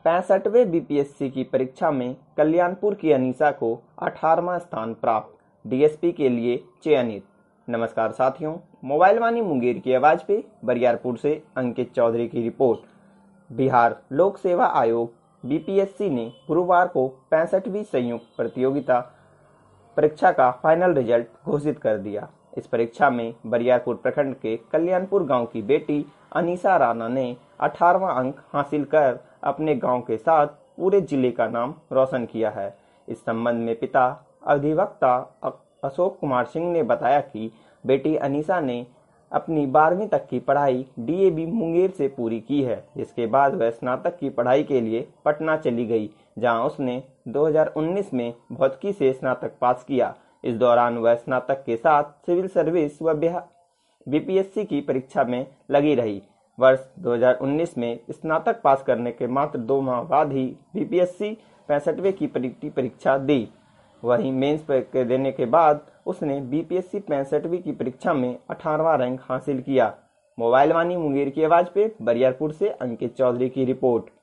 65वें BPSC की परीक्षा में कल्याणपुर की अनीसा को 18वां स्थान प्राप्त, डीएसपी के लिए चयनित। नमस्कार साथियों, मोबाइल वाणी मुंगेर की आवाज पे बरियारपुर से अंकित चौधरी की रिपोर्ट। बिहार लोक सेवा आयोग बीपीएससी ने गुरुवार को 65वीं संयुक्त प्रतियोगिता परीक्षा का फाइनल रिजल्ट घोषित कर दिया। इस परीक्षा में बरियारपुर प्रखंड के कल्याणपुर गांव की बेटी अनीसा राणा ने 18वां अंक हासिल कर अपने गांव के साथ पूरे जिले का नाम रोशन किया है। इस संबंध में पिता अधिवक्ता अशोक कुमार सिंह ने बताया कि बेटी अनीसा ने अपनी 12वीं तक की पढ़ाई डीएवी मुंगेर से पूरी की है, जिसके बाद वह स्नातक की पढ़ाई के लिए पटना चली गई, जहां उसने 2019 में भौतिकी से स्नातक पास किया। इस दौरान वह स्नातक के साथ सिविल सर्विस व बीपीएससी की परीक्षा में लगी रही। वर्ष 2019 में स्नातक पास करने के मात्र 2 माह बाद ही बीपीएससी 65वें की परीक्षा दी। वहीं मेंस परीक्षा देने के बाद उसने बीपीएससी 65वीं की परीक्षा में 18वां रैंक हासिल किया। मोबाइल वाणी मुंगेर की आवाज पे बरियारपुर से अंकित चौधरी की रिपोर्ट।